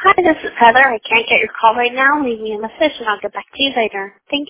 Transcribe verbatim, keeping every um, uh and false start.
Hi, this is Heather. I can't get your call right now. Leave me a message and I'll get back to you later. Thank you.